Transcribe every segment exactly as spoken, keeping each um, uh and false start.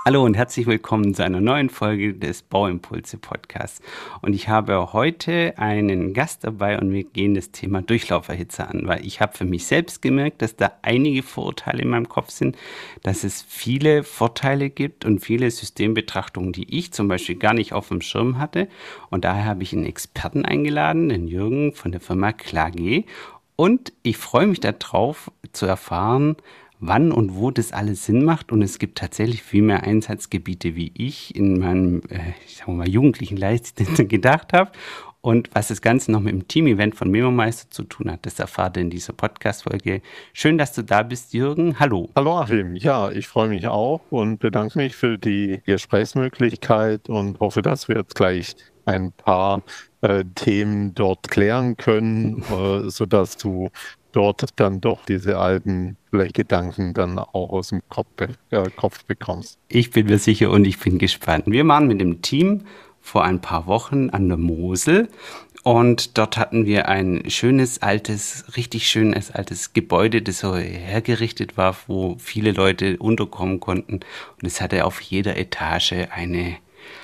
Hallo und herzlich willkommen zu einer neuen Folge des Bauimpulse Podcasts. Und ich habe heute einen Gast dabei und wir gehen das Thema Durchlauferhitze an, weil ich habe für mich selbst gemerkt, dass da einige Vorurteile in meinem Kopf sind, dass es viele Vorteile gibt und viele Systembetrachtungen, die ich zum Beispiel gar nicht auf dem Schirm hatte. Und daher habe ich einen Experten eingeladen, den Jürgen von der Firma Klage. Und ich freue mich darauf zu erfahren, wann und wo das alles Sinn macht. Und es gibt tatsächlich viel mehr Einsatzgebiete, wie ich in meinem, äh, ich sag mal, jugendlichen Leichtsinn gedacht habe. Und was das Ganze noch mit dem Team-Event von Memo-Meister zu tun hat, das erfahrt ihr in dieser Podcast-Folge. Schön, dass du da bist, Jürgen. Hallo. Hallo Achim, ja, ich freue mich auch und bedanke mich für die Gesprächsmöglichkeit und hoffe, dass wir jetzt gleich ein paar äh, Themen dort klären können, äh, sodass du dort dann doch diese alten vielleicht Gedanken dann auch aus dem Kopf, äh, Kopf bekommst. Ich bin mir sicher und ich bin gespannt. Wir waren mit dem Team vor ein paar Wochen an der Mosel und dort hatten wir ein schönes, altes, richtig schönes, altes Gebäude, das so hergerichtet war, wo viele Leute unterkommen konnten. Und es hatte auf jeder Etage eine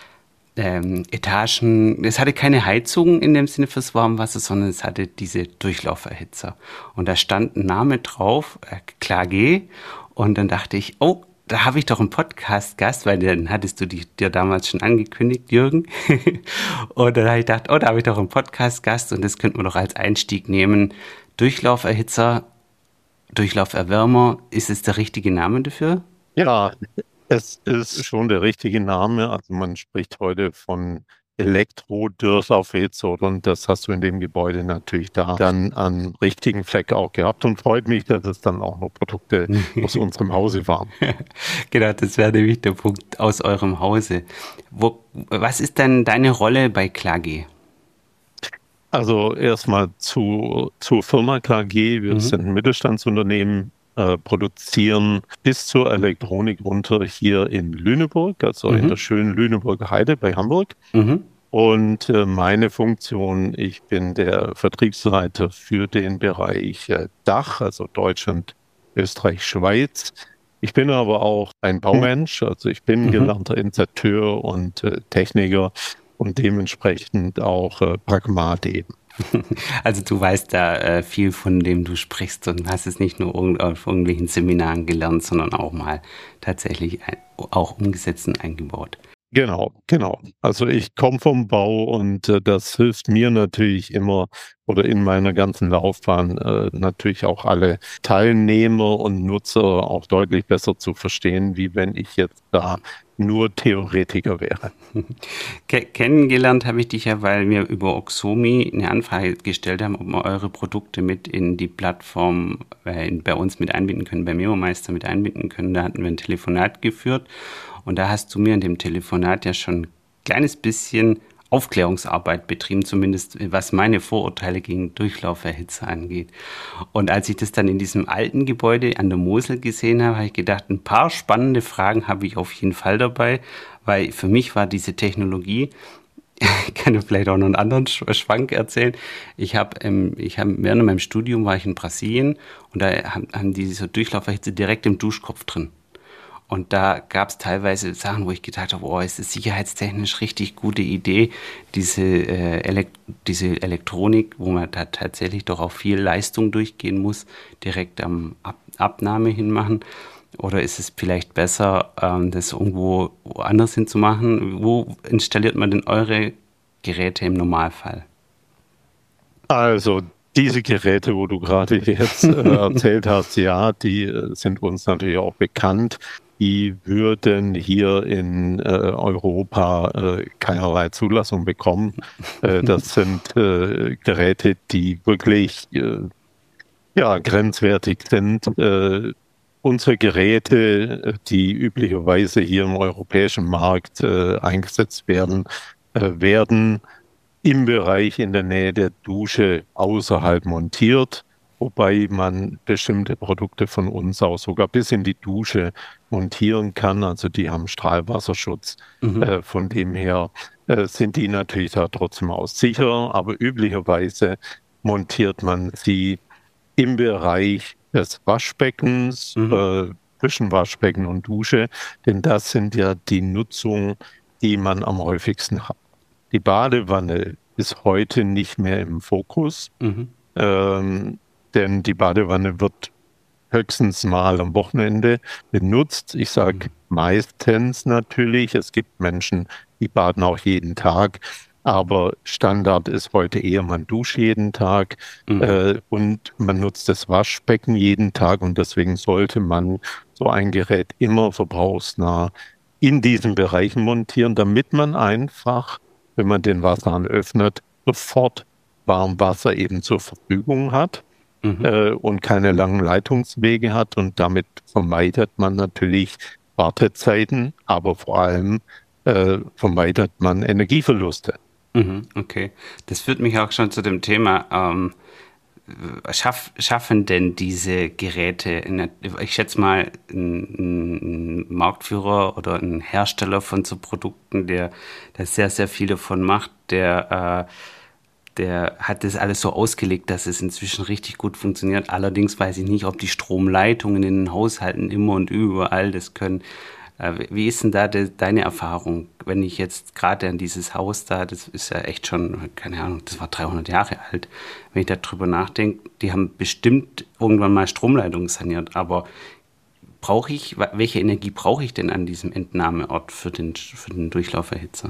ähm, Etagen, es hatte keine Heizung in dem Sinne fürs Warmwasser, sondern es hatte diese Durchlauferhitzer. Und da stand ein Name drauf, äh, Klage. Und dann dachte ich, oh, da habe ich doch einen Podcast-Gast, weil den hattest du die, dir damals schon angekündigt, Jürgen. Und dann habe ich gedacht, oh, da habe ich doch einen Podcast-Gast und das könnten wir doch als Einstieg nehmen. Durchlauferhitzer, Durchlauferwärmer, ist es der richtige Name dafür? Ja, es ist schon der richtige Name. Also man spricht heute von Elektro-Durchlauferhitzer und das hast du in dem Gebäude natürlich da dann am richtigen Fleck auch gehabt und freut mich, dass es dann auch noch Produkte aus unserem Hause waren. Genau, das wäre nämlich der Punkt aus eurem Hause. Wo, was ist denn deine Rolle bei Klage? Also erstmal zu, zur Firma K G. Wir Mhm. sind ein Mittelstandsunternehmen, äh, produzieren bis zur Elektronik runter hier in Lüneburg, also in der Mhm. schönen Lüneburger Heide bei Hamburg. Mhm. Und äh, meine Funktion, ich bin der Vertriebsleiter für den Bereich äh, Dach, also Deutschland, Österreich, Schweiz. Ich bin aber auch ein Baumensch, also ich bin Mhm. gelernter Installateur und äh, Techniker und dementsprechend auch äh, Pragmat eben. Also du weißt da äh, viel, von dem du sprichst und hast es nicht nur irgend, auf irgendwelchen Seminaren gelernt, sondern auch mal tatsächlich ein, auch umgesetzt und eingebaut. Genau, genau. Also ich komme vom Bau und äh, das hilft mir natürlich immer oder in meiner ganzen Laufbahn äh, natürlich auch alle Teilnehmer und Nutzer auch deutlich besser zu verstehen, wie wenn ich jetzt da nur Theoretiker wäre. Ke kennengelernt habe ich dich ja, weil wir über Oxomi eine Anfrage gestellt haben, ob wir eure Produkte mit in die Plattform äh, in, bei uns mit einbinden können, bei Memo-Meister mit einbinden können. Da hatten wir ein Telefonat geführt und da hast du mir in dem Telefonat ja schon ein kleines bisschen Aufklärungsarbeit betrieben, zumindest was meine Vorurteile gegen Durchlauferhitzer angeht. Und als ich das dann in diesem alten Gebäude an der Mosel gesehen habe, habe ich gedacht, ein paar spannende Fragen habe ich auf jeden Fall dabei, weil für mich war diese Technologie, ich kann dir vielleicht auch noch einen anderen Schwank erzählen. Ich habe, ähm, ich habe während meinem Studium war ich in Brasilien und da haben, haben die so Durchlauferhitze direkt im Duschkopf drin. Und da gab es teilweise Sachen, wo ich gedacht habe, oh, ist das sicherheitstechnisch richtig gute Idee, diese, äh, Elekt diese Elektronik, wo man da tatsächlich doch auch viel Leistung durchgehen muss, direkt am Ab Abnahme hinmachen. Oder ist es vielleicht besser, ähm, das irgendwo woanders hinzumachen? Wo installiert man denn eure Geräte im Normalfall? Also diese Geräte, wo du gerade jetzt äh, erzählt hast, ja, die äh, sind uns natürlich auch bekannt. Die würden hier in äh, Europa äh, keinerlei Zulassung bekommen. Äh, das sind äh, Geräte, die wirklich äh, ja, grenzwertig sind. Äh, unsere Geräte, äh, die üblicherweise hier im europäischen Markt äh, eingesetzt werden, äh, werden im Bereich in der Nähe der Dusche außerhalb montiert, wobei man bestimmte Produkte von uns auch sogar bis in die Dusche montieren kann. Also die haben Strahlwasserschutz. Mhm. Äh, von dem her äh, sind die natürlich da trotzdem auch sicher, aber üblicherweise montiert man sie im Bereich des Waschbeckens, Mhm. äh, zwischen Waschbecken und Dusche, denn das sind ja die Nutzungen, die man am häufigsten hat. Die Badewanne ist heute nicht mehr im Fokus, Mhm. ähm, denn die Badewanne wird höchstens mal am Wochenende benutzt. Ich sage meistens natürlich, es gibt Menschen, die baden auch jeden Tag, aber Standard ist heute eher, man duscht jeden Tag Mhm. äh, und man nutzt das Waschbecken jeden Tag und deswegen sollte man so ein Gerät immer verbrauchsnah in diesen Bereichen montieren, damit man einfach, wenn man den Wasserhahn öffnet, sofort Warmwasser eben zur Verfügung hat Mhm. äh, und keine langen Leitungswege hat. Und damit vermeidet man natürlich Wartezeiten, aber vor allem äh, vermeidet man Energieverluste. Mhm. Okay. Das führt mich auch schon zu dem Thema, ähm, schaff, schaffen denn diese Geräte, in der, ich schätze mal, ein, ein Marktführer oder ein Hersteller von so Produkten, der, der sehr, sehr viel davon macht, der, äh, der hat das alles so ausgelegt, dass es inzwischen richtig gut funktioniert. Allerdings weiß ich nicht, ob die Stromleitungen in den Haushalten immer und überall das können. Äh, Wie ist denn da de, deine Erfahrung, wenn ich jetzt gerade an dieses Haus da, das ist ja echt schon, keine Ahnung, das war dreihundert Jahre alt, wenn ich darüber nachdenke, die haben bestimmt irgendwann mal Stromleitungen saniert, aber brauche ich, welche Energie brauche ich denn an diesem Entnahmeort für den, für den Durchlauferhitzer?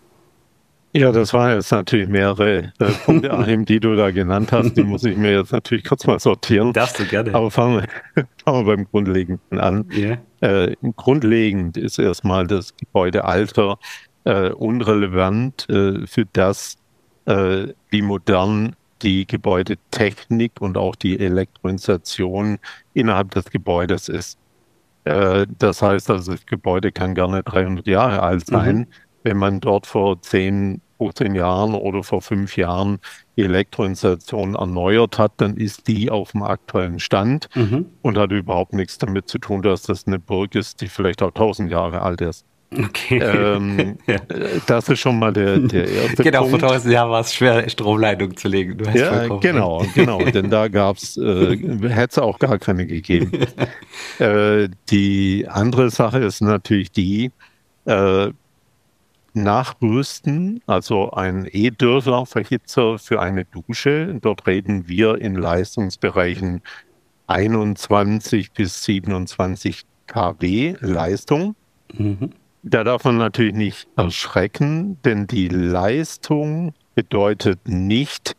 Ja, das waren jetzt natürlich mehrere äh, Punkte, Achim, die du da genannt hast. Die muss ich mir jetzt natürlich kurz mal sortieren. Darfst du gerne. Aber fangen wir, fangen wir beim Grundlegenden an. Ja. Äh, grundlegend ist erstmal das Gebäudealter äh, unrelevant äh, für das, äh, wie modern die Gebäudetechnik und auch die Elektroinstallation innerhalb des Gebäudes ist. Äh, das heißt also, das Gebäude kann gerne dreihundert Jahre alt sein. Mhm. Wenn man dort vor zehn, fünfzehn Jahren oder vor fünf Jahren die Elektroinstallation erneuert hat, dann ist die auf dem aktuellen Stand Mhm. und hat überhaupt nichts damit zu tun, dass das eine Burg ist, die vielleicht auch tausend Jahre alt ist. Okay. Ähm, Ja. äh, Das ist schon mal der, der erste Genau, vor Punkt. tausend Jahren war es schwer, Stromleitung zu legen. Du hast Ja, vollkommen genau, recht. genau, denn da gab's, äh, hätte es auch gar keine gegeben. Äh, die andere Sache ist natürlich die, äh, Nachrüsten, also ein E-Durchlauferhitzer für eine Dusche. Dort reden wir in Leistungsbereichen einundzwanzig bis siebenundzwanzig Kilowatt Leistung. Mhm. Da darf man natürlich nicht erschrecken, denn die Leistung bedeutet nicht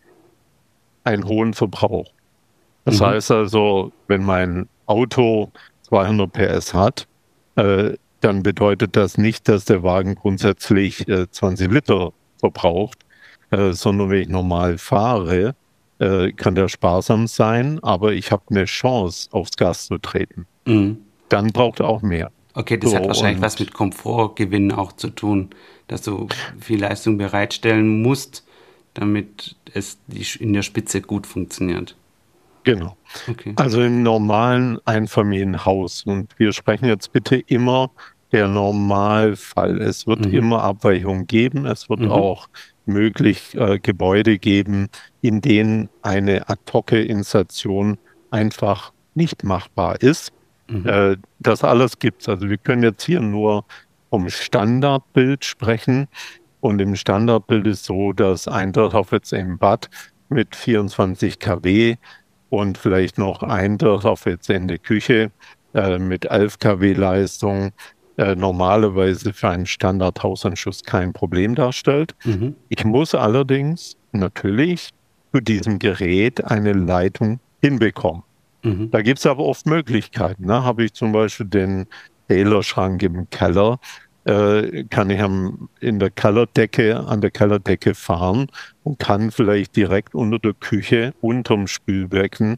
einen hohen Verbrauch. Das Mhm. heißt also, wenn mein Auto zweihundert P S hat, äh, dann bedeutet das nicht, dass der Wagen grundsätzlich äh, zwanzig Liter verbraucht, äh, sondern wenn ich normal fahre, äh, kann der sparsam sein, aber ich habe eine Chance, aufs Gas zu treten. Mhm. Dann braucht er auch mehr. Okay, das So, hat wahrscheinlich was und mit Komfortgewinn auch zu tun, dass du viel Leistung bereitstellen musst, damit es die, in der Spitze gut funktioniert. genau. Okay. Also im normalen Einfamilienhaus. Und wir sprechen jetzt bitte immer der Normalfall. Es wird Mhm. immer Abweichungen geben. Es wird Mhm. auch möglich äh, Gebäude geben, in denen eine ad-hoc-Installation einfach nicht machbar ist. Mhm. Äh, das alles gibt's. Also wir können jetzt hier nur vom Standardbild sprechen. Und im Standardbild ist so, dass ein Durchlaufhitzer im Bad mit vierundzwanzig Kilowatt und vielleicht noch ein Durchlaufhitzer in der Küche äh, mit elf Kilowatt Leistung äh, normalerweise für einen Standardhausanschluss kein Problem darstellt. Mhm. Ich muss allerdings natürlich zu diesem Gerät eine Leitung hinbekommen. Mhm. Da gibt es aber oft Möglichkeiten. Ne? Habe ich zum Beispiel den Zählerschrank im Keller, äh, kann ich am, in der Kellerdecke, an der Kellerdecke fahren und kann vielleicht direkt unter der Küche, unterm Spülbecken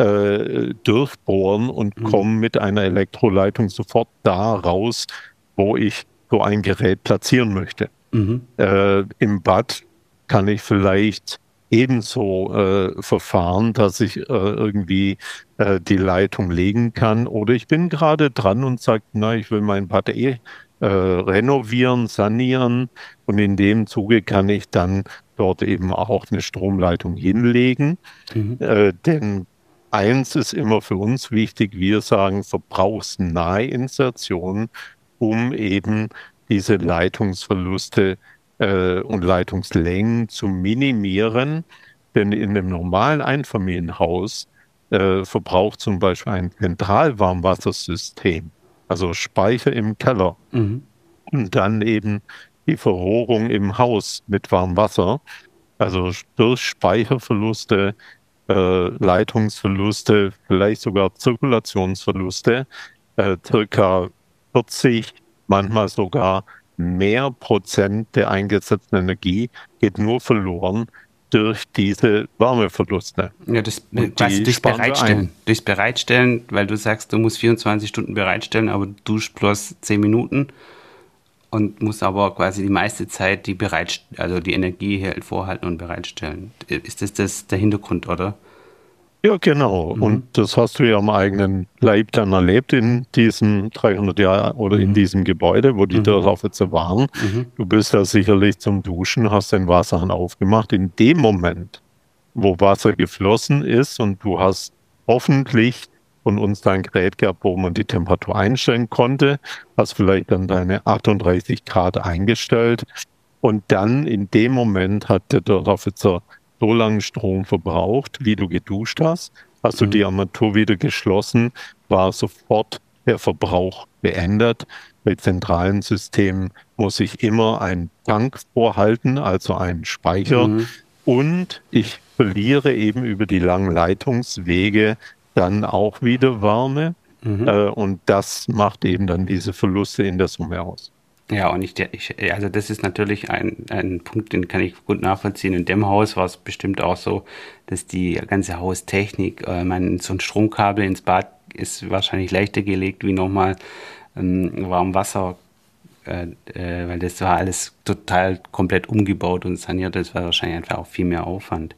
äh, durchbohren und Mhm. komme mit einer Elektroleitung sofort da raus, wo ich so ein Gerät platzieren möchte. Mhm. Äh, im Bad kann ich vielleicht ebenso äh, verfahren, dass ich äh, irgendwie äh, die Leitung legen kann. Oder ich bin gerade dran und sage, na, ich will mein Bad eh äh, renovieren, sanieren. Und in dem Zuge kann ich dann dort eben auch eine Stromleitung hinlegen. Mhm. Äh, denn eins ist immer für uns wichtig, wir sagen verbrauchsnahe Installationen, um eben diese Leitungsverluste äh, und Leitungslängen zu minimieren. Denn in einem normalen Einfamilienhaus äh, verbraucht zum Beispiel ein Zentralwarmwassersystem, also Speicher im Keller Mhm. und dann eben die Verrohrung im Haus mit Warmwasser, also durch Speicherverluste, äh, Leitungsverluste, vielleicht sogar Zirkulationsverluste, äh, circa vierzig, manchmal sogar mehr Prozent der eingesetzten Energie geht nur verloren durch diese Wärmeverluste. Ja, das äh, Und quasi die durchs sparen wir ein. Bereitstellen. Durchs Bereitstellen, weil du sagst, du musst vierundzwanzig Stunden bereitstellen, aber du duschst bloß zehn Minuten und musst aber quasi die meiste Zeit die bereit, also die Energie halt vorhalten und bereitstellen. Ist das, das der Hintergrund, oder? Ja, genau. Und Mhm. das hast du ja am eigenen Leib dann erlebt in diesen dreihundert Jahren oder in Mhm. diesem Gebäude, wo die Mhm. Dörrlaufwitze waren. Mhm. Du bist da sicherlich zum Duschen, hast den Wasserhahn aufgemacht. In dem Moment, wo Wasser geflossen ist und du hast hoffentlich von uns dein Gerät gehabt, wo man die Temperatur einstellen konnte, hast vielleicht dann deine achtunddreißig Grad eingestellt und dann in dem Moment hat der Dörrlaufwitzer so lange Strom verbraucht, wie du geduscht hast. Hast du Mhm. die Armatur wieder geschlossen, war sofort der Verbrauch beendet. Bei zentralen Systemen muss ich immer einen Tank vorhalten, also einen Speicher. Mhm. Und ich verliere eben über die langen Leitungswege dann auch wieder Wärme. Mhm. Äh, und das macht eben dann diese Verluste in der Summe aus. Ja, und ich, ich, also das ist natürlich ein, ein Punkt, den kann ich gut nachvollziehen. In dem Haus war es bestimmt auch so, dass die ganze Haustechnik, äh, man, so ein Stromkabel ins Bad ist wahrscheinlich leichter gelegt wie nochmal ähm, warm Wasser, äh, äh, weil das war alles total komplett umgebaut und saniert. Das war wahrscheinlich einfach auch viel mehr Aufwand.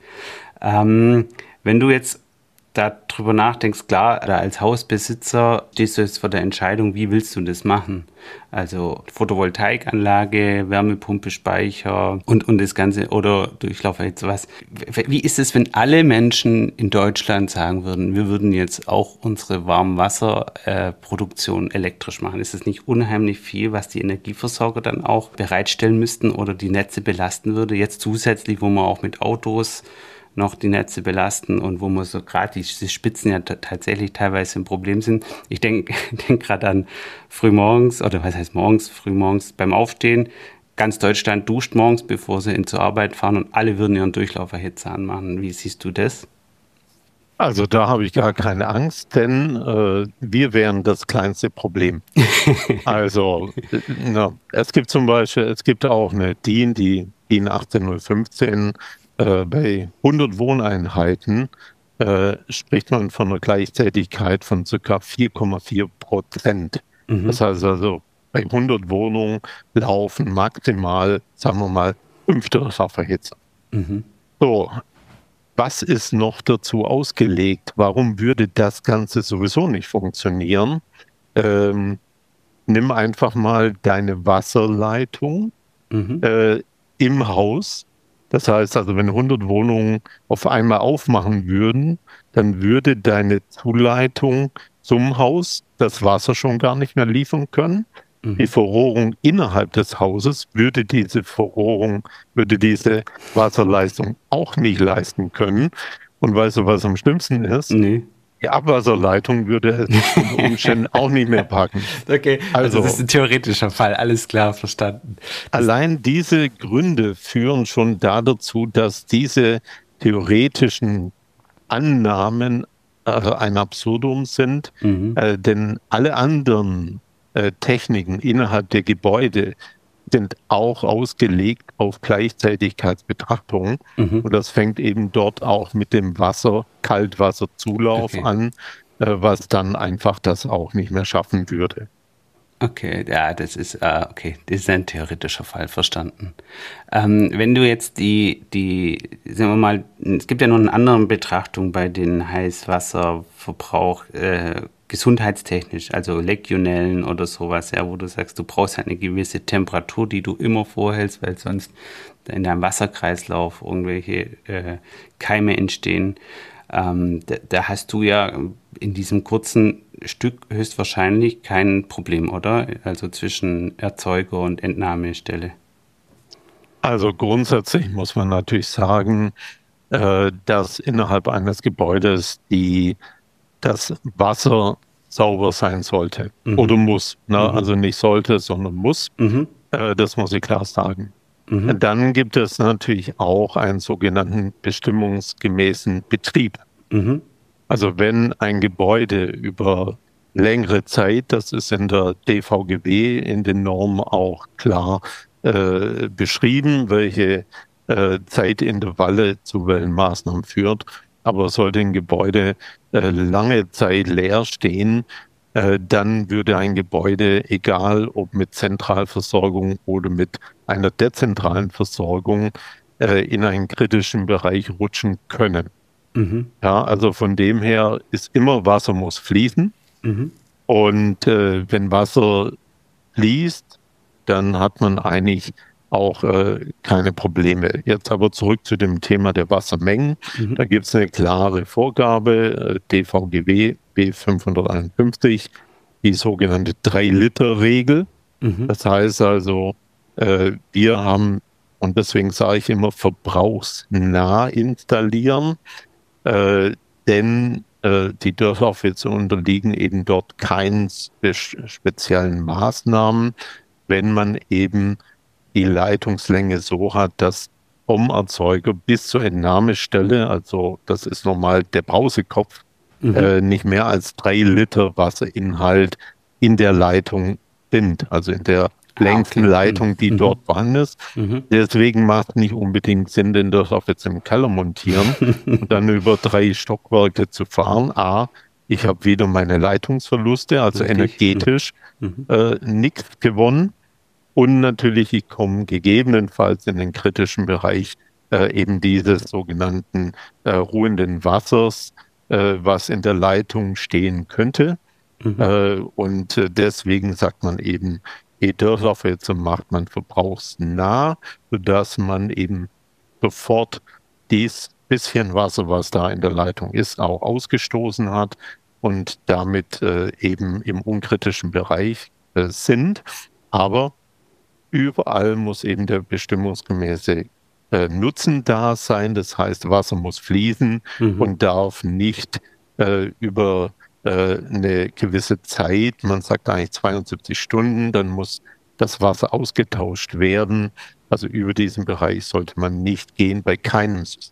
Ähm, wenn du jetzt darüber nachdenkst, klar, da als Hausbesitzer stehst du jetzt vor der Entscheidung, wie willst du das machen? Also Photovoltaikanlage, Wärmepumpe, Speicher und, und das Ganze oder Durchlaufer jetzt was. Wie ist es, wenn alle Menschen in Deutschland sagen würden, wir würden jetzt auch unsere Warmwasserproduktion äh, elektrisch machen? Ist es nicht unheimlich viel, was die Energieversorger dann auch bereitstellen müssten oder die Netze belasten würde? Jetzt zusätzlich, wo man auch mit Autos noch die Netze belasten und wo man so gerade diese Spitzen ja tatsächlich teilweise ein Problem sind. Ich denke denk gerade an frühmorgens, oder was heißt morgens, frühmorgens beim Aufstehen. Ganz Deutschland duscht morgens, bevor sie in zur Arbeit fahren und alle würden ihren Durchlauferhitzer anmachen. Wie siehst du das? Also da habe ich gar keine Angst, denn äh, wir wären das kleinste Problem. Also äh, na, es gibt zum Beispiel, es gibt auch eine DIN, die DIN achtzehn null fünfzehn, äh, bei hundert Wohneinheiten äh, spricht man von einer Gleichzeitigkeit von ca. vier Komma vier Prozent. Mhm. Das heißt also, bei hundert Wohnungen laufen maximal, sagen wir mal, fünf Durchlauferhitzer. Mhm. So, was ist noch dazu ausgelegt? Warum würde das Ganze sowieso nicht funktionieren? Ähm, nimm einfach mal deine Wasserleitung Mhm. äh, im Haus. Das heißt also, wenn hundert Wohnungen auf einmal aufmachen würden, dann würde deine Zuleitung zum Haus das Wasser schon gar nicht mehr liefern können. Die Mhm. Verrohrung innerhalb des Hauses würde diese Verrohrung, würde diese Wasserleistung auch nicht leisten können. Und weißt du, was am schlimmsten ist? Nee. Die Abwasserleitung würde es unter Umständen auch nicht mehr packen. Okay, also das ist Also ein theoretischer Fall, alles klar, verstanden. Das, allein diese Gründe führen schon da dazu, dass diese theoretischen Annahmen äh, ein Absurdum sind, mhm. äh, denn alle anderen äh, Techniken innerhalb der Gebäude sind auch ausgelegt auf Gleichzeitigkeitsbetrachtung. Mhm. Und das fängt eben dort auch mit dem Wasser, Kaltwasserzulauf Okay. an, äh, was dann einfach das auch nicht mehr schaffen würde. Okay, ja, das ist, äh, okay, das ist ein theoretischer Fall, verstanden. Ähm, wenn du jetzt die, die, sagen wir mal, es gibt ja noch eine andere Betrachtung bei den Heißwasserverbrauch, äh, gesundheitstechnisch, also Legionellen oder sowas, ja, wo du sagst, du brauchst halt eine gewisse Temperatur, die du immer vorhältst, weil sonst in deinem Wasserkreislauf irgendwelche äh, Keime entstehen. Ähm, da, da hast du ja in diesem kurzen Stück höchstwahrscheinlich kein Problem, oder? Also zwischen Erzeuger und Entnahmestelle. Also grundsätzlich muss man natürlich sagen, äh, dass innerhalb eines Gebäudes die, das Wasser sauber sein sollte oder Mhm. muss. Ne? Mhm. Also nicht sollte, sondern muss. Mhm. Äh, das muss ich klar sagen. Mhm. Dann gibt es natürlich auch einen sogenannten bestimmungsgemäßen Betrieb. Mhm. Also wenn ein Gebäude über längere Zeit, das ist in der D V G B in den Normen auch klar äh, beschrieben, welche äh, Zeitintervalle zu welchen Maßnahmen führt. Aber sollte ein Gebäude äh, lange Zeit leer stehen, äh, dann würde ein Gebäude, egal ob mit Zentralversorgung oder mit einer dezentralen Versorgung, äh, in einen kritischen Bereich rutschen können. Mhm. Ja, also von dem her ist immer Wasser muss fließen. Mhm. Und äh, wenn Wasser fließt, dann hat man eigentlich auch äh, keine Probleme. Jetzt aber zurück zu dem Thema der Wassermengen. Mhm. Da gibt es eine klare Vorgabe, äh, D V G W B fünfhunderteinundfünfzig, die sogenannte drei Liter Regel. Mhm. Das heißt also, äh, wir haben, und deswegen sage ich immer, verbrauchsnah installieren. Äh, denn äh, die Dörflaufwitze unterliegen eben dort keinen spe speziellen Maßnahmen, wenn man eben die Leitungslänge so hat, dass vom Erzeuger bis zur Entnahmestelle, also das ist normal der Brausekopf, Mhm. äh, nicht mehr als drei Liter Wasserinhalt in der Leitung sind, also in der Ah, längsten okay. Mhm. Leitung, die Mhm. dort vorhanden ist. Mhm. Deswegen macht es nicht unbedingt Sinn, den Dörflauf jetzt im Keller montieren und dann über drei Stockwerke zu fahren. A, ich habe wieder meine Leitungsverluste, also Richtig. Mhm. energetisch Mhm. äh, nichts gewonnen. Und natürlich, ich komme gegebenenfalls in den kritischen Bereich äh, eben dieses sogenannten äh, ruhenden Wassers, äh, was in der Leitung stehen könnte. Mhm. Äh, und äh, deswegen sagt man eben, E-Dörflaufwitze macht man verbrauchsnah, sodass man eben sofort dies bisschen Wasser, was da in der Leitung ist, auch ausgestoßen hat und damit äh, eben im unkritischen Bereich äh, sind. Aber überall muss eben der bestimmungsgemäße äh, Nutzen da sein. Das heißt, Wasser muss fließen Mhm. und darf nicht äh, über äh, eine gewisse Zeit, man sagt eigentlich zweiundsiebzig Stunden, dann muss das Wasser ausgetauscht werden. Also über diesen Bereich sollte man nicht gehen bei keinem System.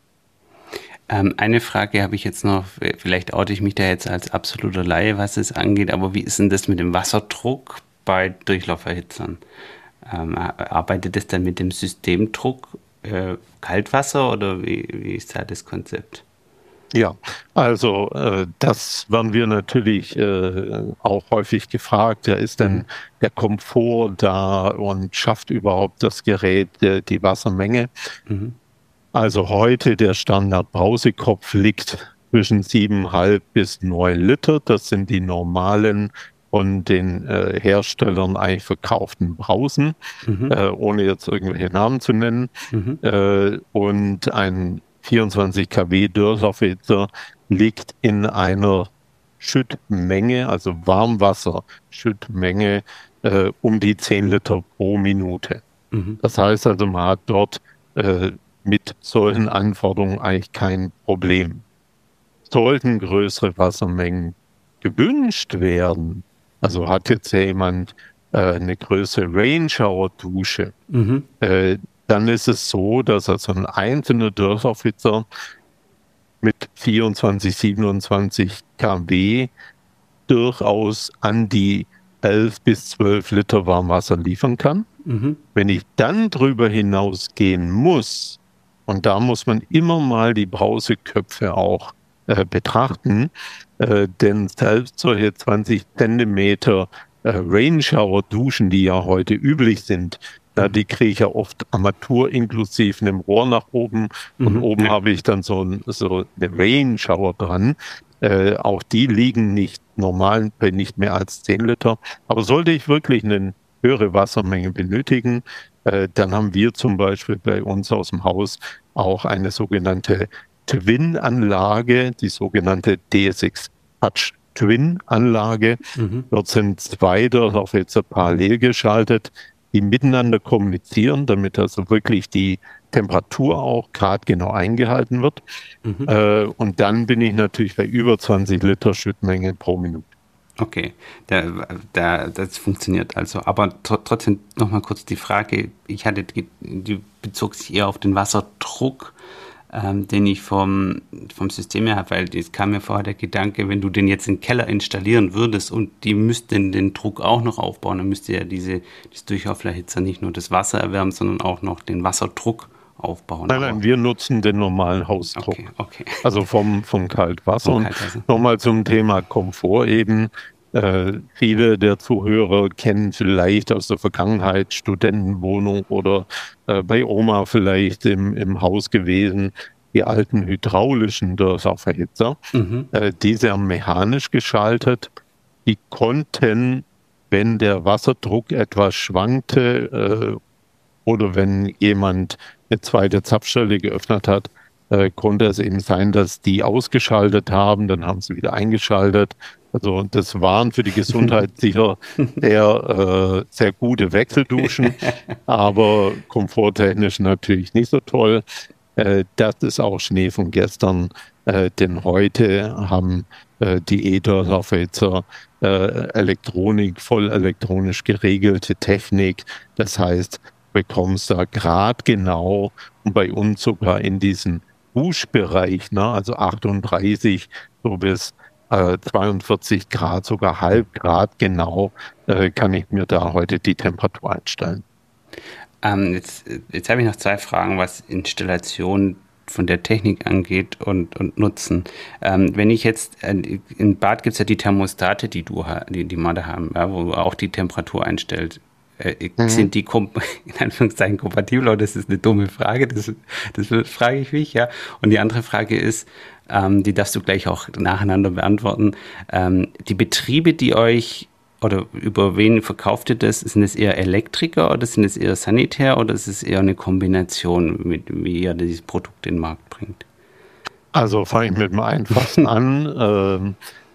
Ähm, eine Frage habe ich jetzt noch, vielleicht oute ich mich da jetzt als absoluter Laie, was es angeht, aber wie ist denn das mit dem Wasserdruck bei Durchlauferhitzern? Ähm, arbeitet das dann mit dem Systemdruck äh, Kaltwasser oder wie, wie ist da das Konzept? Ja, also äh, das werden wir natürlich äh, auch häufig gefragt. Ja, ist Mhm. denn der Komfort da und schafft überhaupt das Gerät äh, die Wassermenge? Mhm. Also heute der Standard-Brausekopf liegt zwischen siebeneinhalb bis neun Liter. Das sind die normalen von den äh, Herstellern eigentlich verkauften Brausen, Mhm. äh, ohne jetzt irgendwelche Namen zu nennen. Mhm. Äh, und ein vierundzwanzig Kilowatt Dörrlaufwitzer liegt in einer Schüttmenge, also Warmwasser-Schüttmenge, äh, um die zehn Liter pro Minute. Mhm. Das heißt also, man hat dort äh, mit solchen Anforderungen eigentlich kein Problem. Sollten größere Wassermengen gewünscht werden, also hat jetzt jemand äh, eine größere Rain-Shower-Dusche, Mhm. äh, dann ist es so, dass also ein einzelner Dörflaufwitzer mit vierundzwanzig, siebenundzwanzig Kilowatt durchaus an die elf bis zwölf Liter Warmwasser liefern kann. Mhm. Wenn ich dann drüber hinausgehen muss, und da muss man immer mal die Brauseköpfe auch äh, betrachten, äh, denn selbst solche zwanzig Zentimeter äh, Rain-Shower-Duschen, die ja heute üblich sind, na, die kriege ich ja oft Armatur inklusive einem Rohr nach oben und Mhm. oben Ja. habe ich dann so, ein, so eine Rain-Shower dran. Äh, auch die liegen nicht normal bei nicht mehr als zehn Liter. Aber sollte ich wirklich eine höhere Wassermenge benötigen, äh, dann haben wir zum Beispiel bei uns aus dem Haus auch eine sogenannte Twin-Anlage, die sogenannte D S X Touch Twin-Anlage. Mhm. Dort sind zwei Dörrlaufhitzer parallel geschaltet, die miteinander kommunizieren, damit also wirklich die Temperatur auch gradgenau eingehalten wird. Mhm. Äh, und dann bin ich natürlich bei über zwanzig Liter Schüttmenge pro Minute. Okay, der, der, das funktioniert also. Aber tr- trotzdem nochmal kurz die Frage, ich hatte, die bezog sich eher auf den Wasserdruck, ähm, den ich vom, vom System her habe, weil es kam mir vorher der Gedanke, wenn du den jetzt im Keller installieren würdest und die müssten den Druck auch noch aufbauen, dann müsste ja diese das Durchlauferhitzer nicht nur das Wasser erwärmen, sondern auch noch den Wasserdruck aufbauen. Nein, nein, wir nutzen den normalen Hausdruck. Okay, okay. Also vom, vom Kaltwasser. Vom Kaltwasser. Und nochmal zum Thema Komfort eben. Äh, viele der Zuhörer kennen vielleicht aus der Vergangenheit Studentenwohnung oder äh, bei Oma vielleicht im, im Haus gewesen, die alten hydraulischen Dörrlaufverhitzer. Mhm. Äh, die sind mechanisch geschaltet. Die konnten, wenn der Wasserdruck etwas schwankte äh, oder wenn jemand eine zweite Zapfstelle geöffnet hat, äh, konnte es eben sein, dass die ausgeschaltet haben, dann haben sie wieder eingeschaltet. Also das waren für die Gesundheit sicher sehr, äh, sehr gute Wechselduschen, aber komforttechnisch natürlich nicht so toll. Äh, das ist auch Schnee von gestern, äh, denn heute haben äh, die E-Dörrlaufhitzer äh, Elektronik, voll elektronisch geregelte Technik. Das heißt, bekommst da gradgenau und bei uns sogar in diesem Duschbereich, ne, also achtunddreißig so bis äh, zweiundvierzig Grad, sogar halb Grad genau, äh, kann ich mir da heute die Temperatur einstellen. Ähm, jetzt jetzt habe ich noch zwei Fragen, was Installation von der Technik angeht und, und Nutzen. Ähm, wenn ich jetzt, äh, im Bad gibt es ja die Thermostate, die du die, die man da haben, ja, wo auch die Temperatur einstellt. Äh, mhm. Sind die komp- in Anführungszeichen kompatibel? Oder das ist eine dumme Frage, das, das frage ich mich, ja. Und die andere Frage ist, ähm, die darfst du gleich auch nacheinander beantworten. Ähm, die Betriebe, die euch, oder über wen verkauft ihr das? Sind es eher Elektriker oder sind es eher Sanitär oder ist es eher eine Kombination, mit wie ihr dieses Produkt in den Markt bringt? Also fange ich mit dem Einfachsten an. Ähm,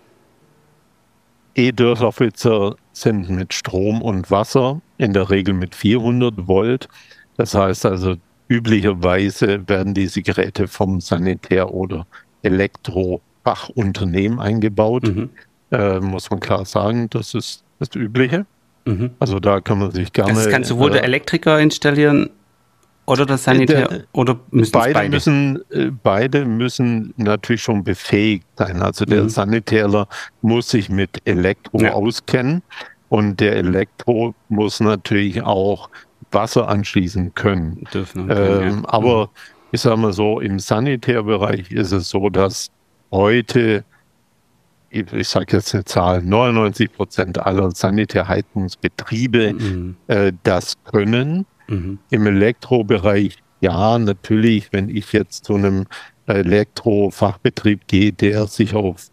E-Dörrlaufhitzer sind mit Strom und Wasser, in der Regel mit vierhundert Volt. Das heißt also, üblicherweise werden diese Geräte vom Sanitär- oder Elektrofachunternehmen eingebaut. Mhm. Äh, muss man klar sagen, das ist das Übliche. Mhm. Also da kann man sich gerne... Das kann sowohl äh, der Elektriker installieren oder das Sanitär, der, oder müssen beide, beide? Müssen, beide müssen natürlich schon befähigt sein. Also der mhm. Sanitärler muss sich mit Elektro ja. auskennen und der Elektro muss natürlich auch Wasser anschließen können. Dürfen können ähm, ja. Aber mhm. ich sage mal so, im Sanitärbereich ist es so, dass heute, ich sage jetzt eine Zahl, neunundneunzig Prozent aller Sanitärheizungsbetriebe mhm. äh, das können. Mhm. Im Elektrobereich, ja, natürlich, wenn ich jetzt zu einem Elektrofachbetrieb gehe, der sich auf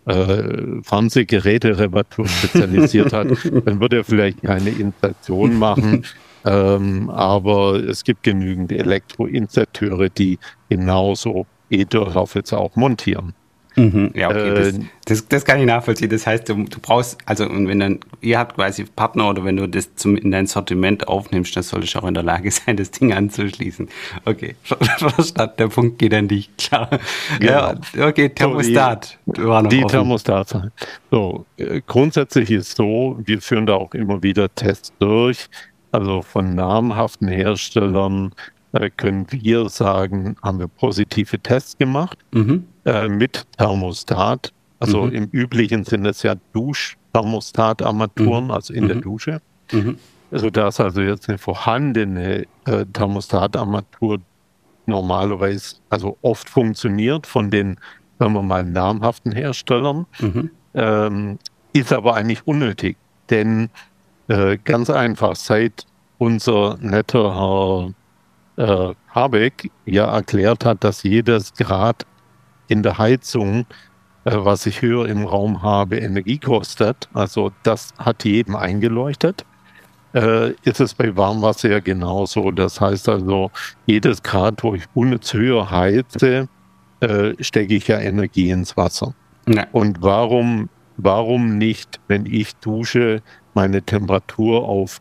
äh, Fernsehgeräte-Reparatur spezialisiert hat, dann wird er vielleicht keine Installation machen, ähm, aber es gibt genügend Elektroinstallateure, die genauso E-Dörrlaufhitzer auch montieren. Mhm, ja, okay, äh, das, das, das kann ich nachvollziehen. Das heißt, du, du brauchst, also und wenn dann, ihr habt quasi Partner oder wenn du das zum, in dein Sortiment aufnimmst, dann solltest du auch in der Lage sein, das Ding anzuschließen. Okay, verstanden, der Punkt geht an dich, klar. Ja, ja okay, Thermostat. So, die war noch die Thermostat. So, grundsätzlich ist so, wir führen da auch immer wieder Tests durch, also von namhaften Herstellern äh, können wir sagen, haben wir positive Tests gemacht. Mhm. Mit Thermostat, also mhm. im üblichen sind es ja Dusch-Thermostat-Armaturen, mhm. also in mhm. der Dusche. Mhm. Also dass also jetzt eine vorhandene äh, Thermostat-Armatur normalerweise, also oft funktioniert von den, sagen wir mal, namhaften Herstellern, mhm. ähm, ist aber eigentlich unnötig, denn äh, ganz einfach, seit unser netter Herr äh, Habeck ja erklärt hat, dass jedes Grad in der Heizung, äh, was ich höher im Raum habe, Energie kostet, also das hat jedem eingeleuchtet, äh, ist es bei Warmwasser ja genauso. Das heißt also, jedes Grad, wo ich unnütz höher heize, äh, stecke ich ja Energie ins Wasser. Ja. Und warum, warum nicht, wenn ich dusche, meine Temperatur auf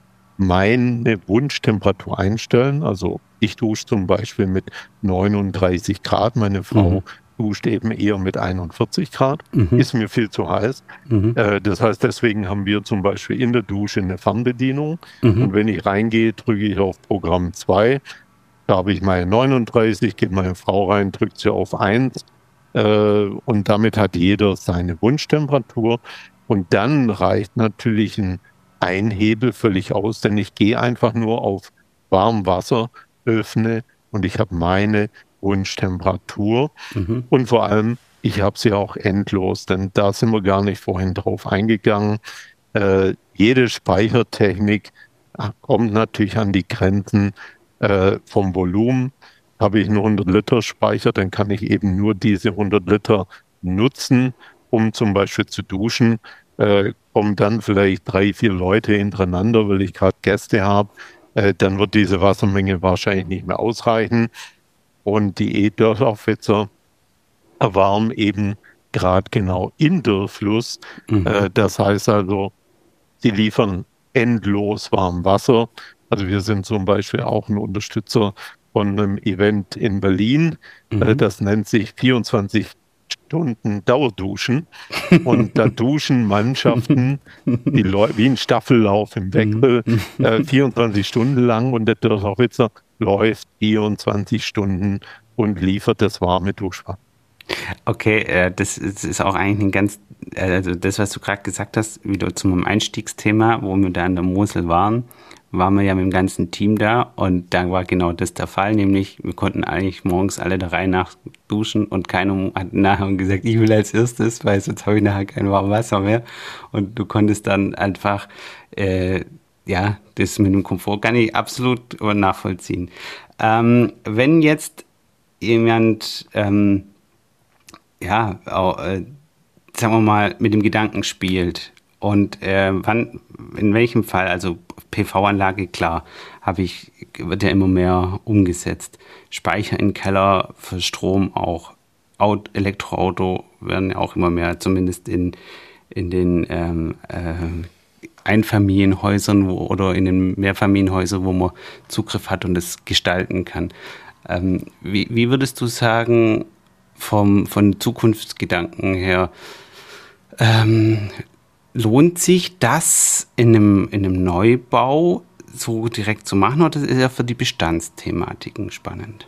meine Wunschtemperatur einstellen? Also ich dusche zum Beispiel mit neununddreißig Grad, meine Frau Mhm. duscht eben eher mit einundvierzig Grad, Mhm. ist mir viel zu heiß. Mhm. Äh, das heißt, deswegen haben wir zum Beispiel in der Dusche eine Fernbedienung. Mhm. Und wenn ich reingehe, drücke ich auf Programm zwei. Da habe ich meine neununddreißig, geht meine Frau rein, drückt sie auf eins. Äh, und damit hat jeder seine Wunschtemperatur. Und dann reicht natürlich ein Einhebel völlig aus, denn ich gehe einfach nur auf Warmwasser, öffne und ich habe meine Wunschtemperatur. Mhm. Und vor allem, ich habe sie auch endlos, denn da sind wir gar nicht vorhin drauf eingegangen. Äh, jede Speichertechnik ah, kommt natürlich an die Grenzen äh, vom Volumen. Habe ich nur hundert Liter Speicher, dann kann ich eben nur diese hundert Liter nutzen, um zum Beispiel zu duschen. Äh, kommen dann vielleicht drei, vier Leute hintereinander, weil ich gerade Gäste habe. Äh, dann wird diese Wassermenge wahrscheinlich nicht mehr ausreichen. Und die E-Dörflaufwitzer erwarmen eben gerade genau in Dürrfluss. Mhm. Äh, das heißt also, sie liefern endlos warm Wasser. Also wir sind zum Beispiel auch ein Unterstützer von einem Event in Berlin. Mhm. Äh, das nennt sich vierundzwanzig Stunden Dauerduschen. Und da duschen Mannschaften die Leu- wie ein Staffellauf im Wechsel äh, vierundzwanzig Stunden lang und der Dörrwitzer läuft vierundzwanzig Stunden und liefert das warme Duschwasser. Okay, äh, das ist, ist auch eigentlich ein ganz, äh, also das, was du gerade gesagt hast, wieder zu meinem Einstiegsthema, wo wir da an der Mosel waren, waren wir ja mit dem ganzen Team da und da war genau das der Fall, nämlich wir konnten eigentlich morgens alle der Reihe nach duschen und keiner hat nachher gesagt, ich will als erstes, weil sonst habe ich nachher kein warmes Wasser mehr und du konntest dann einfach, äh, ja, das mit dem Komfort kann ich absolut nachvollziehen. Ähm, wenn jetzt jemand, ähm, ja, auch, äh, sagen wir mal, mit dem Gedanken spielt. Und äh, wann, in welchem Fall, also P V-Anlage, klar, habe ich, wird ja immer mehr umgesetzt. Speicher im Keller für Strom auch. Auto, Elektroauto werden ja auch immer mehr, zumindest in, in den ähm, äh, Einfamilienhäusern wo, oder in den Mehrfamilienhäusern, wo man Zugriff hat und das gestalten kann. Ähm, wie, wie würdest du sagen, vom, von Zukunftsgedanken her, ähm, lohnt sich das in einem, in einem Neubau so direkt zu machen oder ist ja für die Bestandsthematiken spannend?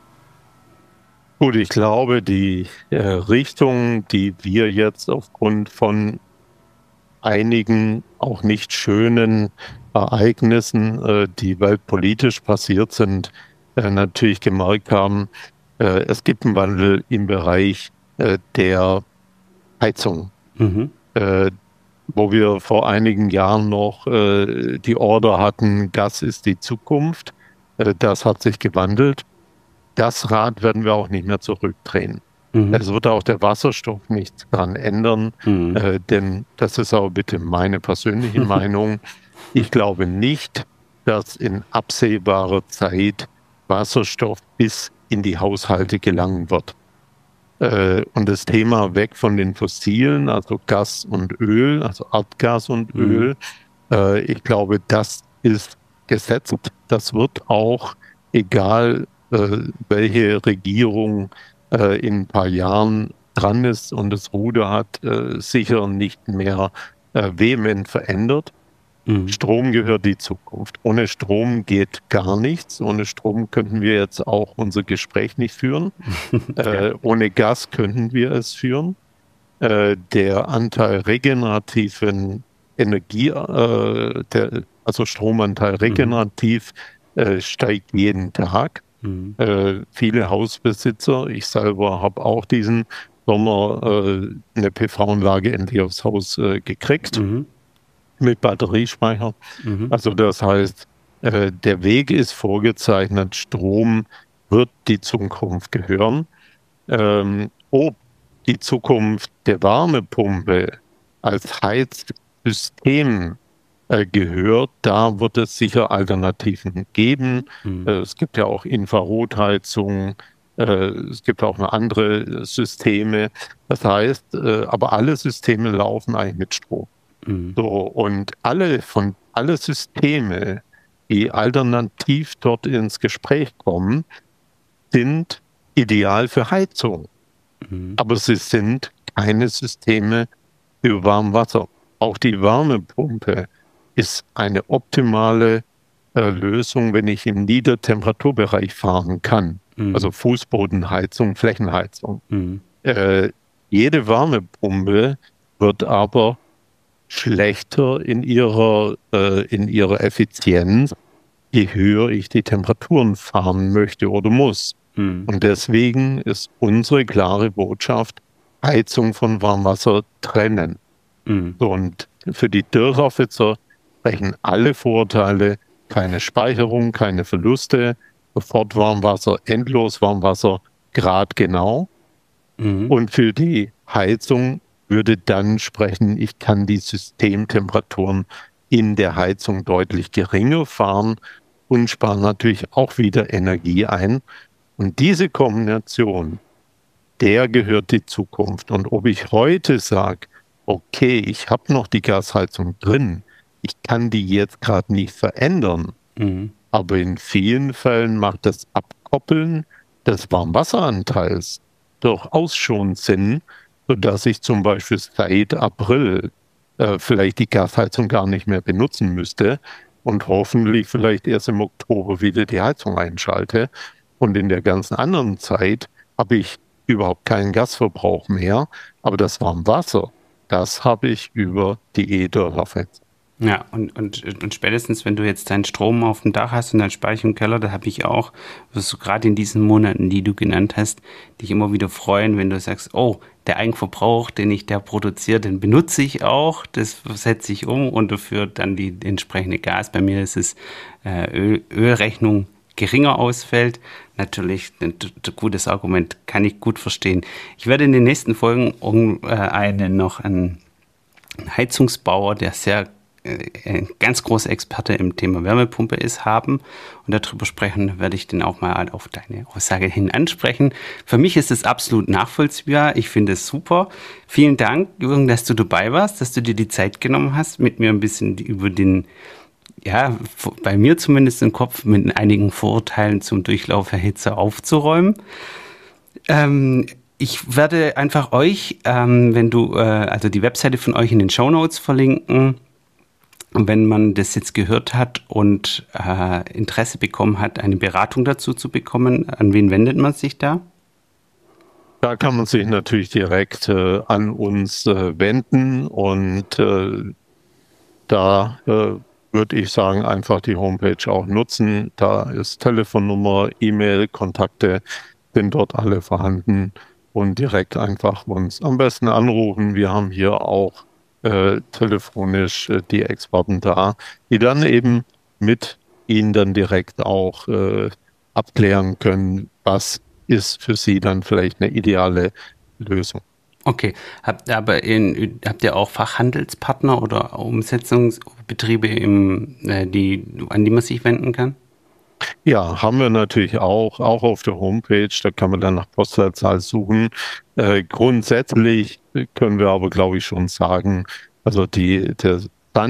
Gut, ich glaube, die äh, Richtung, die wir jetzt aufgrund von einigen auch nicht schönen Ereignissen, äh, die weltpolitisch passiert sind, äh, natürlich gemerkt haben, äh, es gibt einen Wandel im Bereich äh, der Heizung. Mhm. Äh, wo wir vor einigen Jahren noch äh, die Order hatten, Gas ist die Zukunft. Äh, das hat sich gewandelt. Das Rad werden wir auch nicht mehr zurückdrehen. Mhm. Es wird auch der Wasserstoff nichts daran ändern, Mhm. äh, denn das ist aber bitte meine persönliche Meinung. Ich glaube nicht, dass in absehbarer Zeit Wasserstoff bis in die Haushalte gelangen wird. Äh, und das Thema weg von den Fossilen, also Gas und Öl, also Erdgas und Mhm. Öl, äh, ich glaube, das ist gesetzt. Das wird auch, egal äh, welche Regierung äh, in ein paar Jahren dran ist und das Ruder hat, äh, sicher nicht mehr äh, vehement verändert. Mhm. Strom gehört die Zukunft. Ohne Strom geht gar nichts. Ohne Strom könnten wir jetzt auch unser Gespräch nicht führen. Äh, ohne Gas könnten wir es führen. Äh, der Anteil regenerativen Energie, äh, der, also Stromanteil regenerativ, äh, steigt jeden Tag. Mhm. Äh, viele Hausbesitzer, ich selber habe auch diesen Sommer äh, eine P V-Anlage endlich aufs Haus äh, gekriegt Mhm. mit Batteriespeicher. Mhm. Also das heißt, äh, der Weg ist vorgezeichnet, Strom wird die Zukunft gehören. Ähm, ob die Zukunft der Wärmepumpe als Heizsystem äh, gehört, da wird es sicher Alternativen geben. Mhm. Äh, es gibt ja auch Infrarotheizungen. Äh, es gibt auch noch andere Systeme. Das heißt, äh, aber alle Systeme laufen eigentlich mit Strom. Mhm. So, und alle von alle Systeme, die alternativ dort ins Gespräch kommen, sind ideal für Heizung. Mhm. Aber sie sind keine Systeme für Warmwasser. Auch die Wärmepumpe ist eine optimale äh, Lösung, wenn ich im Niedertemperaturbereich fahren kann. Mhm. Also Fußbodenheizung, Flächenheizung. Mhm. Äh, jede Wärmepumpe wird aber schlechter in ihrer, äh, in ihrer Effizienz, je höher ich die Temperaturen fahren möchte oder muss. Mhm. Und deswegen ist unsere klare Botschaft, Heizung von Warmwasser trennen. Mhm. So, und für die Dörrerfitzer sprechen alle Vorteile, keine Speicherung, keine Verluste, sofort Warmwasser, endlos Warmwasser, gradgenau. Mhm. Und für die Heizung würde dann sprechen, ich kann die Systemtemperaturen in der Heizung deutlich geringer fahren und spare natürlich auch wieder Energie ein. Und diese Kombination, der gehört die Zukunft. Und ob ich heute sage, okay, ich habe noch die Gasheizung drin, ich kann die jetzt gerade nicht verändern, mhm. aber in vielen Fällen macht das Abkoppeln des Warmwasseranteils durchaus schon Sinn, sodass ich zum Beispiel seit April äh, vielleicht die Gasheizung gar nicht mehr benutzen müsste und hoffentlich vielleicht erst im Oktober wieder die Heizung einschalte. Und in der ganzen anderen Zeit habe ich überhaupt keinen Gasverbrauch mehr, aber das Warmwasser, das habe ich über die E-Dörrerfenster. Ja, und, und, und spätestens, wenn du jetzt deinen Strom auf dem Dach hast und deinen Speicher im Keller, da habe ich auch, wirst du gerade in diesen Monaten, die du genannt hast, dich immer wieder freuen, wenn du sagst, oh, der Eigenverbrauch, den ich da produziere, den benutze ich auch, das setze ich um und dafür dann die entsprechende Gas. Bei mir ist es äh, Öl, Ölrechnung geringer ausfällt. Natürlich ein, ein gutes Argument, kann ich gut verstehen. Ich werde in den nächsten Folgen um, äh, einen noch einen Heizungsbauer, der sehr ein ganz großer Experte im Thema Wärmepumpe ist, haben und darüber sprechen, werde ich den auch mal auf deine Aussage hin ansprechen. Für mich ist es absolut nachvollziehbar. Ich finde es super. Vielen Dank, Jürgen, dass du dabei warst, dass du dir die Zeit genommen hast, mit mir ein bisschen über den, ja, bei mir zumindest im Kopf mit einigen Vorurteilen zum Durchlauferhitzer aufzuräumen. Ähm, ich werde einfach euch, ähm, wenn du, äh, also die Webseite von euch in den Shownotes verlinken. Und wenn man das jetzt gehört hat und äh, Interesse bekommen hat, eine Beratung dazu zu bekommen, an wen wendet man sich da? Da kann man sich natürlich direkt äh, an uns äh, wenden und äh, da äh, würde ich sagen, einfach die Homepage auch nutzen. Da ist Telefonnummer, E-Mail, Kontakte sind dort alle vorhanden und direkt einfach uns am besten anrufen. Wir haben hier auch Äh, telefonisch äh, die Experten da, die dann eben mit Ihnen dann direkt auch äh, abklären können, was ist für Sie dann vielleicht eine ideale Lösung. Okay, habt, aber in, habt ihr auch Fachhandelspartner oder Umsetzungsbetriebe, im, äh, die, an die man sich wenden kann? Ja, haben wir natürlich auch, auch auf der Homepage, da kann man dann nach Postleitzahl suchen. Äh, grundsätzlich können wir aber, glaube ich, schon sagen, also die, der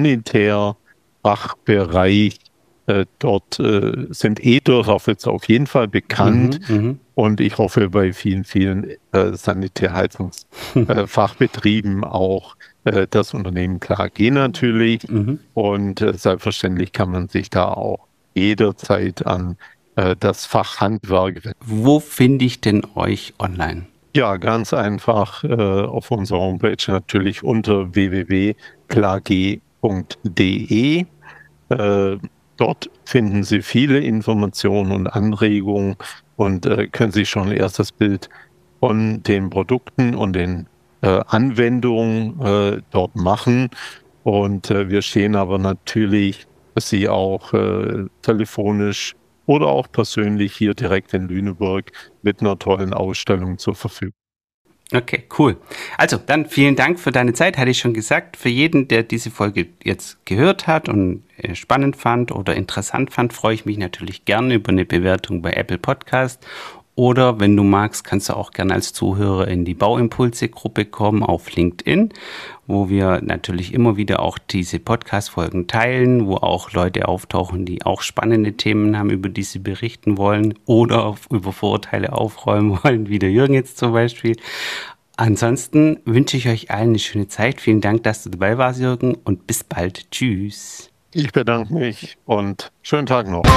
Sanitärfachbereich, äh, dort äh, sind E-Dörrerfitzer auf jeden Fall bekannt mhm, und ich hoffe bei vielen, vielen äh, Sanitärheizungsfachbetrieben äh, auch äh, das Unternehmen K G natürlich mhm. und äh, selbstverständlich kann man sich da auch jederzeit an äh, das Fachhandwerk. Wo finde ich denn euch online? Ja, ganz einfach äh, auf unserer Homepage natürlich unter w w w punkt klg punkt d e. Äh, dort finden Sie viele Informationen und Anregungen und äh, können sich schon ein erstes Bild von den Produkten und den äh, Anwendungen äh, dort machen. Und äh, wir stehen aber natürlich Sie auch äh, telefonisch oder auch persönlich hier direkt in Lüneburg mit einer tollen Ausstellung zur Verfügung. Okay, cool. Also dann vielen Dank für deine Zeit, hatte ich schon gesagt. Für jeden, der diese Folge jetzt gehört hat und äh, spannend fand oder interessant fand, freue ich mich natürlich gerne über eine Bewertung bei Apple Podcast Oder wenn du magst, kannst du auch gerne als Zuhörer in die Bauimpulse-Gruppe kommen auf LinkedIn, wo wir natürlich immer wieder auch diese Podcast-Folgen teilen, wo auch Leute auftauchen, die auch spannende Themen haben, über die sie berichten wollen oder auf, über Vorurteile aufräumen wollen, wie der Jürgen jetzt zum Beispiel. Ansonsten wünsche ich euch allen eine schöne Zeit. Vielen Dank, dass du dabei warst, Jürgen, und bis bald. Tschüss. Ich bedanke mich und schönen Tag noch.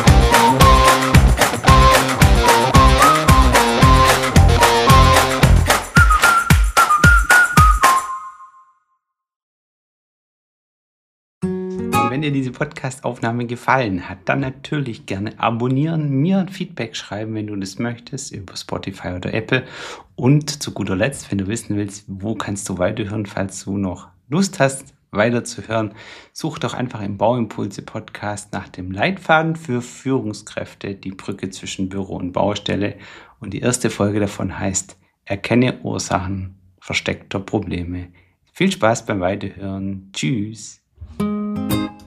Wenn dir diese Podcast-Aufnahme gefallen hat, dann natürlich gerne abonnieren, mir ein Feedback schreiben, wenn du das möchtest, über Spotify oder Apple. Und zu guter Letzt, wenn du wissen willst, wo kannst du weiterhören, falls du noch Lust hast, weiterzuhören, such doch einfach im Bauimpulse-Podcast nach dem Leitfaden für Führungskräfte, die Brücke zwischen Büro und Baustelle. Und die erste Folge davon heißt Erkenne Ursachen versteckter Probleme. Viel Spaß beim Weiterhören. Tschüss.